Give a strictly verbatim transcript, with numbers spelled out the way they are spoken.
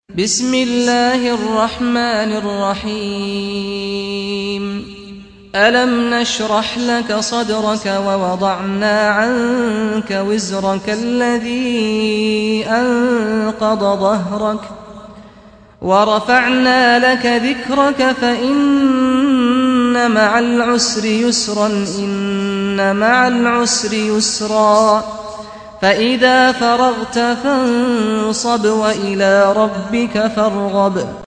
بسم الله الرحمن الرحيم ألم نشرح لك صدرك ووضعنا عنك وزرك الذي أنقض ظهرك ورفعنا لك ذكرك فإن مع العسر يسرا إن مع العسر يسرا فإذا فرغت فانصب وإلى ربك فارغب